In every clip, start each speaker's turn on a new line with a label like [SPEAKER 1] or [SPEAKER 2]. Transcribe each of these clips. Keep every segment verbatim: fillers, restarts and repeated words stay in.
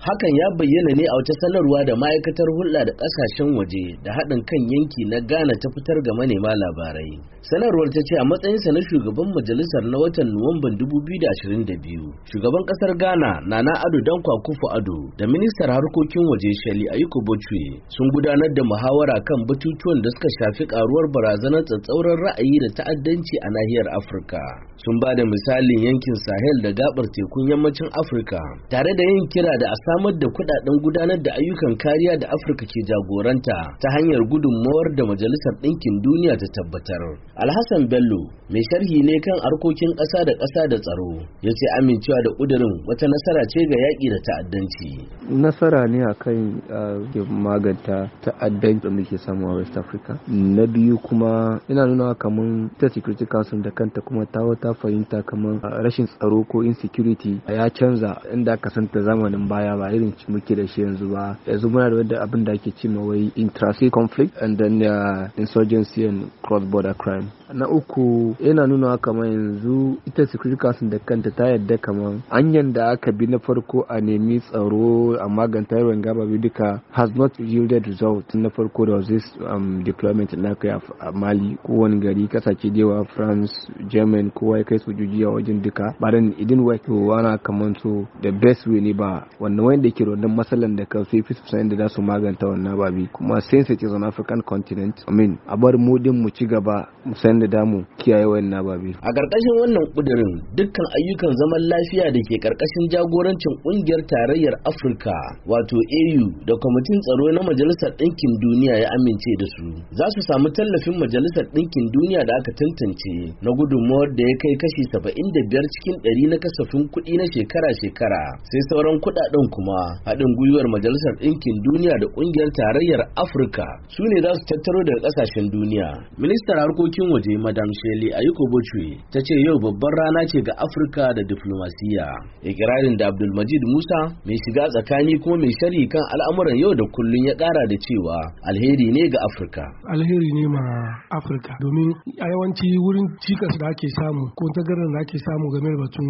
[SPEAKER 1] Hakan ya bayyana ne a wata sanarwa da ma'aikatar hulɗa da ƙasashen waje da haɗin kan yanki na Ghana ta fitar ga manema labarai. Sanarwar ta ce a matsayinsa na shugaban majalisar na watan Nuwamban dubu biyu da ashirin da biyu, shugaban ƙasar Ghana Nana Addo Dankwa Akufo-Addo da ministar harkokin waje Shirley Ayiko Botchwey sun gudanar da muhawara kan batutuwan da suka shafi karuwar barazanar tsatsauran ra'ayi da ta'addanci a nahiyar Afirka. Sun ba da misalin yankin Sahel da gabar tekun yammacin Afirka, tare da yin kira da a samar da kudaden gudanar da ayyukan kariya da Afirka ke jagoranta ta hanyar gudunmawar da Majalisar Ɗinkin Duniya ta tabbatar. Alhassan Bello, mai sharhi ne kan harkokin ƙasa da ƙasa da tsaro, ya ce amincewa da ƙudurin wata nasara ce ga yaƙi da ta'addanci.
[SPEAKER 2] Nasara ne a kan maganta ta'addanci da muke samu a West Africa. Na biyu kuma ina nuna kamar ta Security Council da kanta kuma ta wata fahimta kamar rashin tsaro ko insecurity ya canza inda aka santa zamanin baya ba irin muke da shi yanzu ba. Yanzu muna da wadda abin da ake cewa wai intrastate conflict and then uh, insurgency and cross-border crime. Na uku yana nuna kamar yanzu ita Security Council da kanta ta yadda kamar hanyar da aka bi na farko a nemi tsaro a maganta yawan gaba duka has not yielded result. Na farko da this um, deployment na kai a Mali ko wani gari kasashe da yawa France, German kowa ya kai sojoji a wajen duka but then it didn't work. To wana kamar so the best way ne ba wannan wanda ke da wannan matsalan da kan fi su san da za su maganta wannan babi kuma since it is an African continent I mean a bar mu din mu ci gaba mu san da damu kiyaye wannan babi.
[SPEAKER 1] A karkashin wannan kudirin dukkan ayyukan zaman lafiya da ke karkashin jagorancin kungiyar tarayyar Afirka wato A U da kwamitin tsaro na Majalisar Ɗinkin Duniya ya amince da su za su samu tallafin Majalisar Ɗinkin Duniya da aka tantance na gudunmawar da ya kai kashi saba'in da biyar cikin ɗari na kasafin kuɗi na shekara-shekara, sai sauran kuɗaɗen kuma haɗin gwiwar Majalisar Ɗinkin Duniya da ƙungiyar tarayyar Afirka su ne za su tattaro daga ƙasashen duniya. Ministar harkokin waje Madam Shirley Ayiko Botchwey ta ce yau babbar rana ce ga Afirka da diflomasiyya. Ikirarin da Abdulmajid Musa mai shiga tsakani kuma mai sharhi kan al'amuran yau da kullun ya ƙara da cewa alheri ne ga Afirka.
[SPEAKER 3] Alheri ne ma Afirka domin a yawanci wurin cikas da ake samu ko tagarar da ake samu game da batun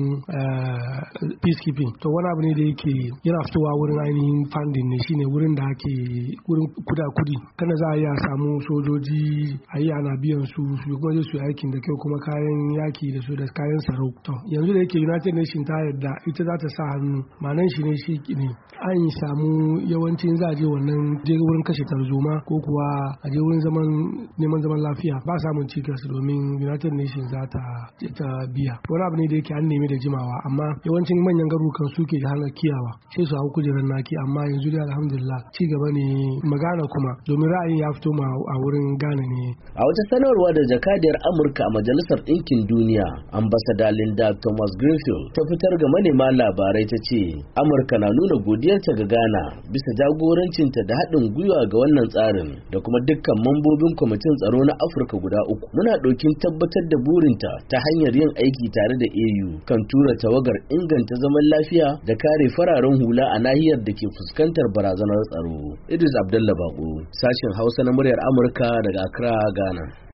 [SPEAKER 3] peacekeeping to wani abu ne da yake yana fitowa wurin ainihin funding ne shine wurin da ake wurin kuda kudi kana za a iya samu sojoji a yi ana biyan su su kuma su aikin da kyau kuma kayan yaki da su da kayan tsaro. To yanzu da yake United Nations ta yarda ita za ta sa hannu manan shi ne shi ne an samu yawancin za a je wannan je wurin kashe tarzoma ko kuwa a je wurin zaman neman zaman lafiya ba samun cikas domin United Nations za ta ta biya. Wani abu ne da yake an nemi da jimawa amma yawancin manyan garurukan suke da hana kiyawa sai su hau kujerar naki amma yanzu dai alhamdulillah ci gaba ne magana kuma domin ra'ayin ya fito ma a wurin Ghana ne.
[SPEAKER 1] A wata sanarwa da jakadiyar Amurka a Majalisar Ɗinkin Duniya ambassador Linda Thomas Greenfield ta fitar ga manema labarai ta ce Amurka na nuna godiyarta ga Ghana bisa jagorancinta da haɗin gwiwa ga wannan tsarin da kuma dukkan mambobin kwamitin tsaro na Afirka guda uku. Muna ɗaukin tabbatar da burinta ta hanyar yin aiki tare da A U kan tura tawagar inganta zaman lafiya da kare fararen hula a nahiyar da ke fuskantar barazanar tsaro. Idris Abdullah Bako, sashen Hausa na muryar Amurka daga Accra, Ghana.